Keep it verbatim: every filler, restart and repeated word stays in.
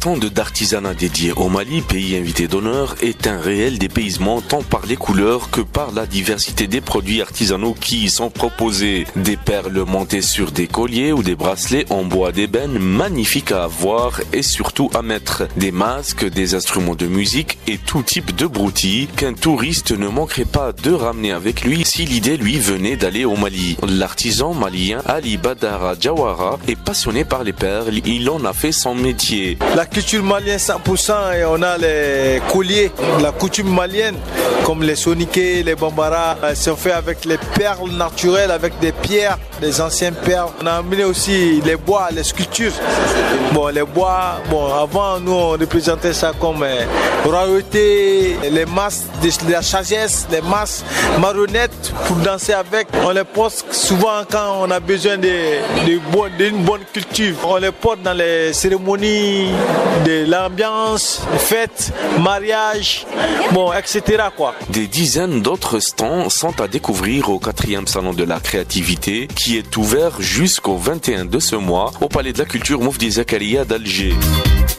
stand d'artisanat dédié au Mali, pays invité d'honneur, est un réel dépaysement tant par les couleurs que par la diversité des produits artisanaux qui y sont proposés. Des perles montées sur des colliers ou des bracelets en bois d'ébène magnifiques à avoir et surtout à mettre. Des masques, des instruments de musique et tout type de broutilles qu'un touriste ne manquerait pas de ramener avec lui si l'idée lui venait d'aller au Mali. L'artisan malien Ali Badara Jawara est passionné par les perles, il en a fait son métier. La culture malienne cent pour cent, et on a les colliers, la coutume malienne comme les soniqués, les bambara, elles sont faites avec les perles naturelles, avec des pierres, des anciennes perles. On a amené aussi les bois, les sculptures. Bon, les bois, bon, avant nous on représentait ça comme euh, royauté, les masses de la sagesse, les masses marionnettes pour danser avec. On les porte souvent quand on a besoin de, de, bon, d'une bonne culture. On les porte dans les cérémonies de l'ambiance, fêtes, mariages, bon, et cetera quoi. Des dizaines d'autres stands sont à découvrir au quatrième salon de la créativité qui est ouvert jusqu'au vingt et un de ce mois au Palais de la Culture Moufdi Zakaria d'Alger.